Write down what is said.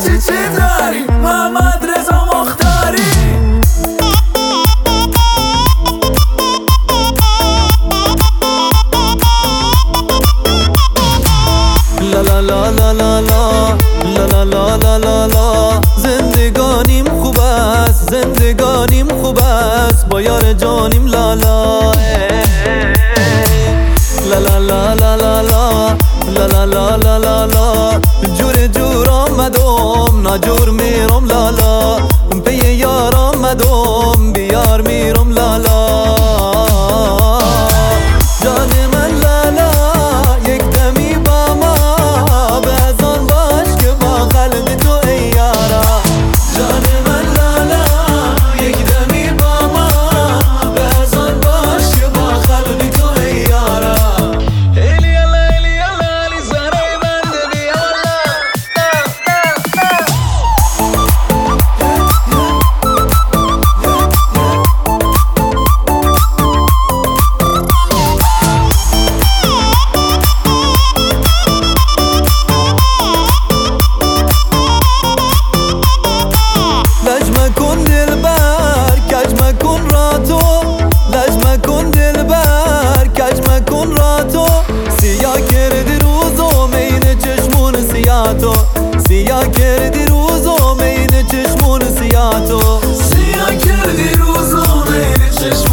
چی داری محمد رضا مختاری لا لا لا لا لا لا لا لا لا لا لا زندگانیم خوب است زندگانیم خوب است با یار جانیم لالا لا لا لا لا لا لا لا لا لا لا لا جور جور آمدم ناجور میرم لالا پی یار آمدم بیار میرم لالا جان من لالا یک دمی با ما بزن باش که با قلب تو ای یارا جان من لالا یک دمی با ما بزن باش که با قلب تو ای یارا سیاه کردی روزو مین چشمون سیاه تو سیاه کردی روزو مین چشمون